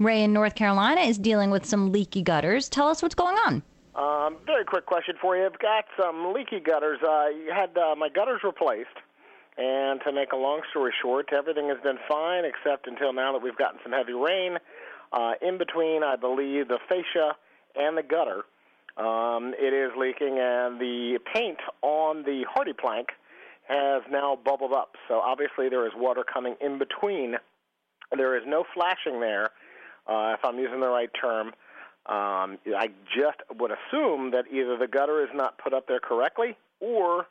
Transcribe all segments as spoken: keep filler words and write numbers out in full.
Ray in North Carolina is dealing with some leaky gutters. Tell us what's going on. Um, very quick question for you. I've got some leaky gutters. I uh, had uh, my gutters replaced, and to make a long story short, everything has been fine except until now that we've gotten some heavy rain. Uh, in between, I believe, the fascia and the gutter, um, it is leaking, and the paint on the hardy plank has now bubbled up. So obviously there is water coming in between. There is no flashing there, uh, if I'm using the right term. Um, I just would assume that either the gutter is not put up there correctly or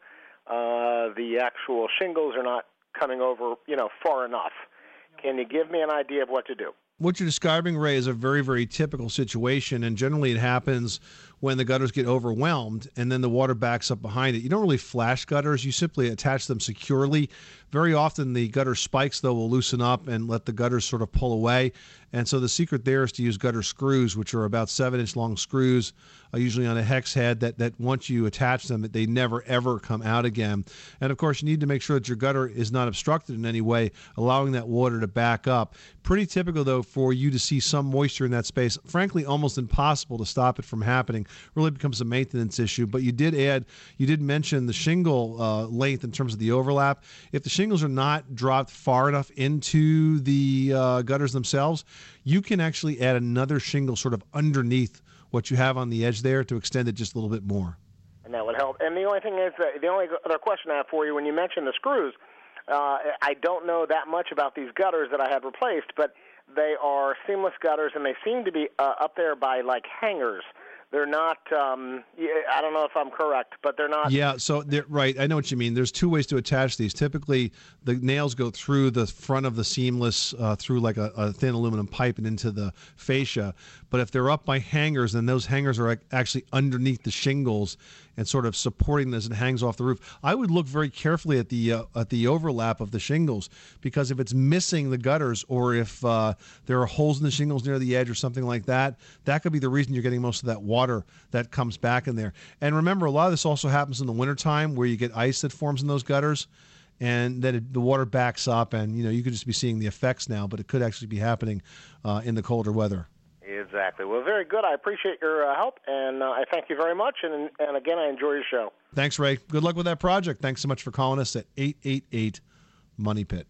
uh, the actual shingles are not coming over, you know, far enough. Can you give me an idea of what to do? What you're describing, Ray, is a very, very typical situation, and generally it happens when the gutters get overwhelmed and then the water backs up behind it. You don't really flash gutters. You simply attach them securely. Very often the gutter spikes, though, will loosen up and let the gutters sort of pull away. And so the secret there is to use gutter screws, which are about seven-inch long screws, uh, usually on a hex head, that, that once you attach them, they never, ever come out again. And, of course, you need to make sure that your gutter is not obstructed in any way, allowing that water to back up. Pretty typical, though, for you to see some moisture in that space. Frankly, almost impossible to stop it from happening. Really becomes a maintenance issue. But you did add, you did mention the shingle uh, length in terms of the overlap. If the shingles are not dropped far enough into the uh, gutters themselves, you can actually add another shingle sort of underneath what you have on the edge there to extend it just a little bit more. And that would help. And the only thing is, uh, the only other question I have for you, when you mentioned the screws, uh, I don't know that much about these gutters that I had replaced, but they are seamless gutters, and they seem to be uh, up there by, like, hangers. They're not, um, I don't know if I'm correct, but they're not. Yeah, so they're, right, I know what you mean. There's two ways to attach these. Typically, the nails go through the front of the seamless, uh, through like a, a thin aluminum pipe and into the fascia. But if they're up by hangers, then those hangers are actually underneath the shingles and sort of supporting this and hangs off the roof. I would look very carefully at the uh, at the overlap of the shingles, because if it's missing the gutters, or if uh, there are holes in the shingles near the edge or something like that, that could be the reason you're getting most of that water that comes back in there. And remember, a lot of this also happens in the wintertime, where you get ice that forms in those gutters, and then it, the water backs up, and you know you could just be seeing the effects now, but it could actually be happening uh, in the colder weather. Exactly. Well, very good. I appreciate your uh, help, and uh, I thank you very much. And, and again, I enjoy your show. Thanks, Ray. Good luck with that project. Thanks so much for calling us at eight eight eight, money pit.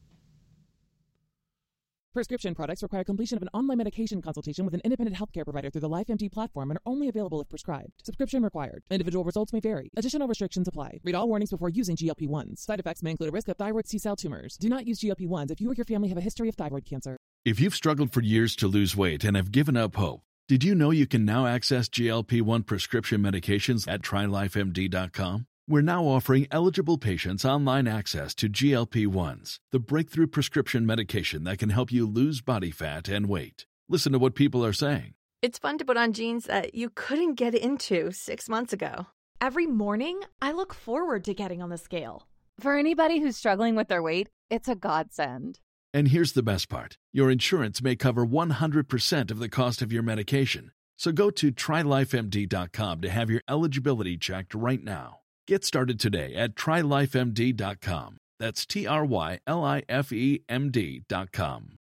Prescription products require completion of an online medication consultation with an independent healthcare provider through the LifeMD platform and are only available if prescribed. Subscription required. Individual results may vary. Additional restrictions apply. Read all warnings before using G L P one s. Side effects may include a risk of thyroid C-cell tumors. Do not use G L P one s if you or your family have a history of thyroid cancer. If you've struggled for years to lose weight and have given up hope, did you know you can now access G L P one prescription medications at try life M D dot com? We're now offering eligible patients online access to G L P one s, the breakthrough prescription medication that can help you lose body fat and weight. Listen to what people are saying. It's fun to put on jeans that you couldn't get into six months ago. Every morning, I look forward to getting on the scale. For anybody who's struggling with their weight, it's a godsend. And here's the best part. Your insurance may cover one hundred percent of the cost of your medication. So go to try life M D dot com to have your eligibility checked right now. Get started today at try life M D dot com. That's T R Y L I F E M D dot com.